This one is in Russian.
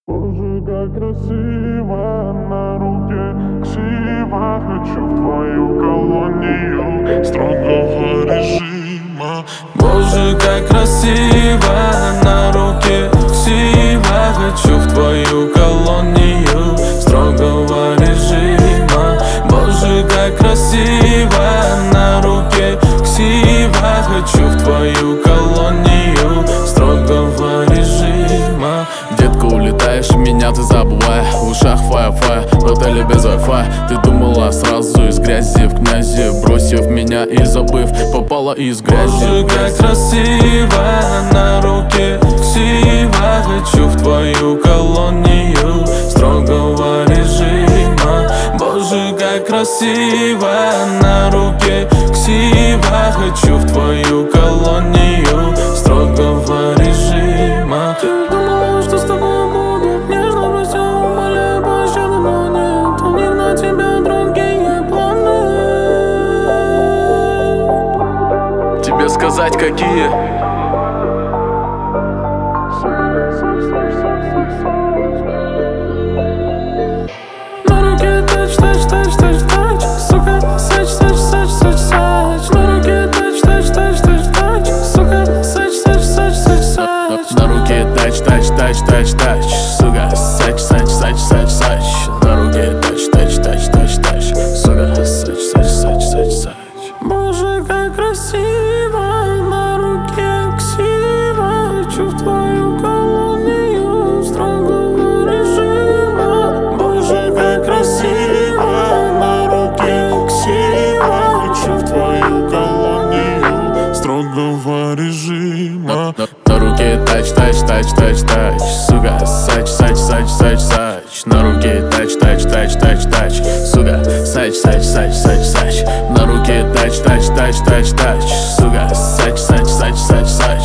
Боже, как красиво на руке ксива. Хочу в твою колонию строгого режима. Боже, как красиво на руке ксива. Хочу в твою колонию строгого режима. Боже, как красиво на руке ксива. Хочу в твою колонию строгого режима. Детка, улетаешь, меня ты забывай. В ушах фая-фая, в отеле без Wi-Fi. Ты думала сразу из грязи в князи, бросив меня и забыв, попала из грязи. Боже, как красиво на руке ксива. Хочу в твою колонию строгого режима. Боже, как красиво на руке ксива. Хочу в твою колонию строгого режима. Ты думала, что с тобой буду нежно, прося, умоляю пощады, но нет. У них на тебя другие планы. Тебе сказать какие? На руке тач, тач, тач, тач, тач, сука, сач, сач, сач, сач, сач. На руке тач, тач, тач, тач, тач, сука, сач, сач, сач, сач, сач. На руке тач, тач, тач, тач, тач, сука, сач, сач, сач, сач, сач. На руке тач, тач, тач, тач, тач, сука, сач, сач, сач, сач, сач. Боже, как красиво на руке ксива. Хочу в твою колонию строгого режима. Боже, как красиво на руке ксива. Хочу в твою колонию строгого режима. На руке тач, тач, тач, тач, тач, сука, сач, сач, сач, сач, сач. На руке тач, тач, тач, тач, тач, сука, сач, сач, сач, сач, сач. На руке тач, тач, тач, тач, тач, сука, сач, сач, сач, сач, сач.